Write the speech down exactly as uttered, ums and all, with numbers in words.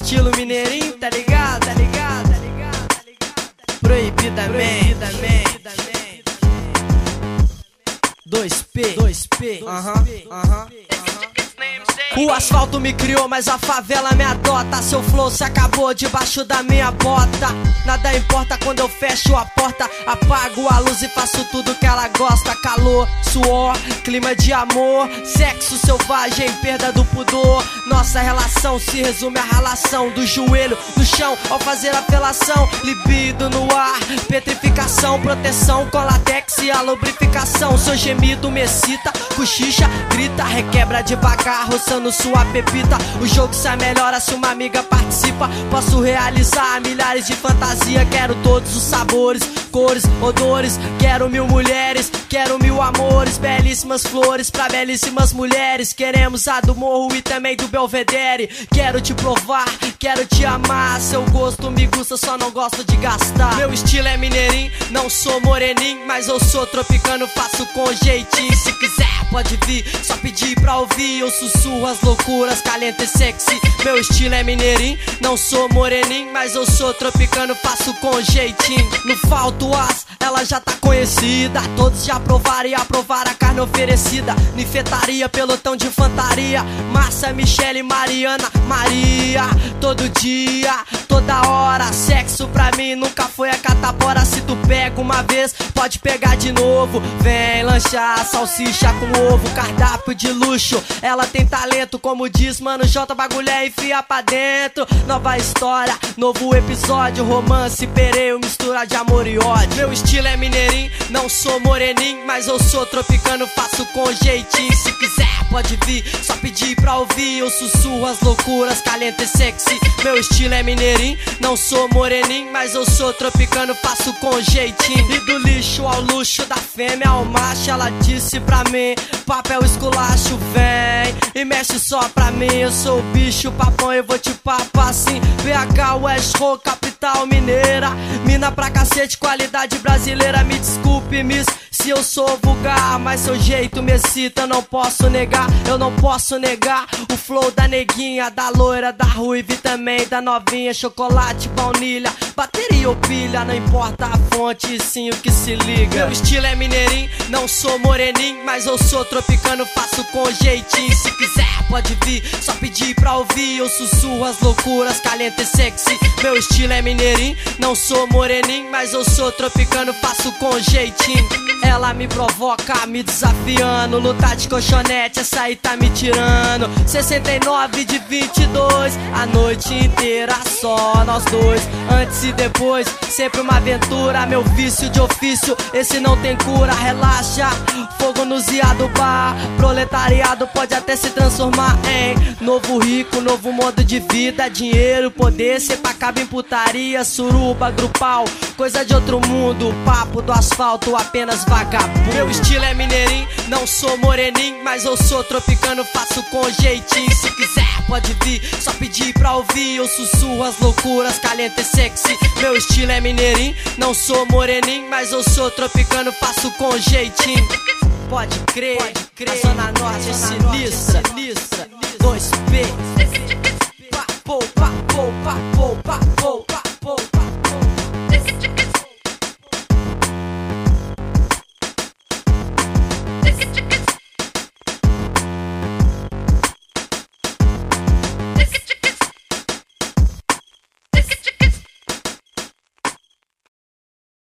estilo mineirinho, tá ligado? Tá ligado? Tá ligado? Tá ligado? Proibidamente. dois P, dois P, aham, aham. O asfalto me criou, mas a favela me adota. Seu flow se acabou debaixo da minha bota. Nada importa quando eu fecho a porta. Apago a luz e faço tudo que ela gosta. Calor, suor, clima de amor, sexo selvagem, perda do pudor. Nossa relação se resume à relação do joelho no chão ao fazer a felação. Libido no ar, petrificação, proteção com latex e a lubrificação. Seu gemido me excita, cochicha, grita, requebra devagar, roçando sua pepita. O jogo sai melhora se uma amiga participa. Posso realizar milhares de fantasia. Quero todos os sabores, cores, odores. Quero mil mulheres, quero mil amores. Belíssimas flores pra belíssimas mulheres. Queremos a do morro e também do Belvedere. Quero te provar, quero te amar. Seu gosto me gusta, só não gosto de gastar. Meu estilo é mineirinho, não sou moreninho, mas eu sou tropicano, faço com jeitinho. Se quiser pode vir, só pedir pra ouvir. Eu sussurro as loucuras, caliente e sexy. Meu estilo é mineirinho, não sou moreninho, mas eu sou tropicano, faço com jeitinho. No falto as, ela já tá conhecida. Todos já provaram e aprovaram a carne oferecida. Ninfetaria, pelotão de infantaria. Márcia, Michele, Mariana, Maria. Todo dia, toda hora. Sexo pra mim nunca foi a catapora. Se tu pega uma vez, pode pegar de novo. Vem lanchar, salsicha com ovo, cardápio de luxo. Ela tem talento, como diz Mano J, bagulho é enfiar pra dentro. Nova história, novo episódio. Romance, pereio, mistura de amor e ódio. Meu estilo é mineirinho, não sou moreninho, mas eu sou tropicano, faço com jeitinho. Se quiser pode vir, só pedir pra ouvir. Eu sussurro as loucuras, caliente e sexy. Meu estilo é mineirinho, não sou moreninho, mas eu sou tropicano, faço com jeitinho. E do lixo ao luxo, da fêmea ao macho, ela disse pra mim, papel esculacho, vem e mexe só pra mim. Eu sou o bicho papão, eu vou te papar assim. B H, West Rock, capital mineira. Mina pra cacete, qualidade brasileira. Me desculpe, miss, se eu sou vulgar, mas seu jeito me excita, não posso negar. Eu não posso negar o flow da neguinha, da loira, da ruiva e também da novinha. Chocolate, baunilha, bateria ou pilha, não importa a fonte, e sim o que se liga. Meu estilo é mineirinho, não sou moreninho, mas eu sou tropicano, faço com jeitinho. Se quiser pode vir, só pedir pra ouvir. Eu sussurro as loucuras, caliente e sexy. Meu estilo é mineirinho, não sou moreninho, mas eu sou tropicano, faço com jeitinho. Ela me provoca, me desafiando. Lutar de colchonete, essa aí tá me tirando. Sessenta e nove de vinte e dois, a noite inteira só nós dois. Antes e depois, sempre uma aventura. Meu vício de ofício, esse não tem cura. Relaxa, fogo no zia do bar. Proletariado pode até se transformar em novo rico, novo modo de vida. Dinheiro, poder, cê pra cabo em putaria. Suruba, grupal, coisa de outro mundo. Papo do asfalto, apenas vagabundo. Meu estilo é mineirinho, não sou moreninho, mas eu sou tropicano, faço com jeitinho. Se quiser pode vir, só pedir pra ouvir. Eu sussurro as loucuras, caliente e sexy. Meu estilo é mineirinho, não sou moreninho, mas eu sou tropicano, faço com jeitinho. Pode crer, pode crer. A Zona Norte é sinistra, sinistra. dois P. Papo, papo, papo.